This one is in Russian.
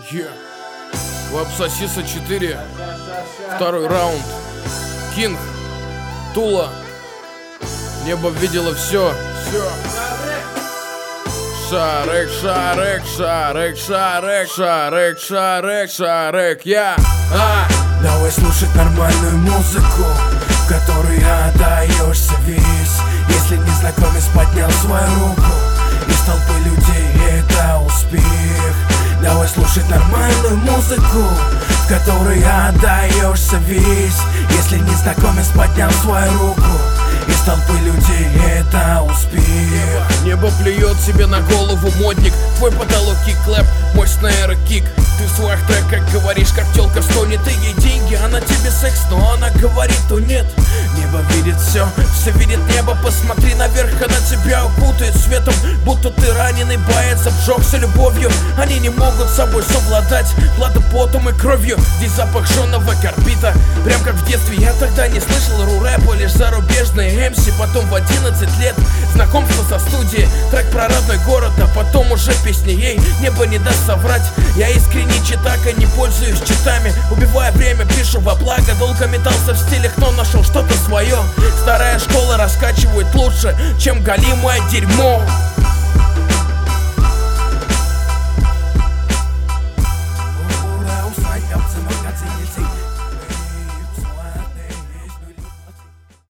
Лапсосиса 4. Второй раунд. Кинг. Тула. Небо видело все. Шарек, шарек, шарек, шарек, шарек, шарек, шарек, я. Давай слушать нормальную музыку, в которой отдаешься весь. Если незнакомец поднял свою руку из толпы людей, это успех. Давай слушать нормальную музыку, в которой отдаешься весь. Если незнакомец поднял свою руку из толпы людей, это успех. Небо плюет себе на голову, модник. Твой потолок кик-клэп, мой снейр кик. Ты в своих треках говоришь, как тёлка стонет. Ты ей деньги, она тебе секс, но она говорит, то нет. Небо видит все видит небо. Посмотри наверх, она тебя укутает светом, будто ты раненый боец, обжегся любовью. Они не могут с собой совладать, плата потом и кровью. Здесь запах жженого карбита, прям как в детстве. Я тогда не слышал ру-рэпа, лишь зарубежные MC. Потом в 11 лет знакомство со студией, трек про родной город, а потом уже песни ей. Небо не даст соврать, я искренне читака, не пользуюсь читами. Убивая время, пишу во благо. Долго метался в стилях, но нашел что-то свое. Старая школа раскачивает лучше, чем галимое дерьмо.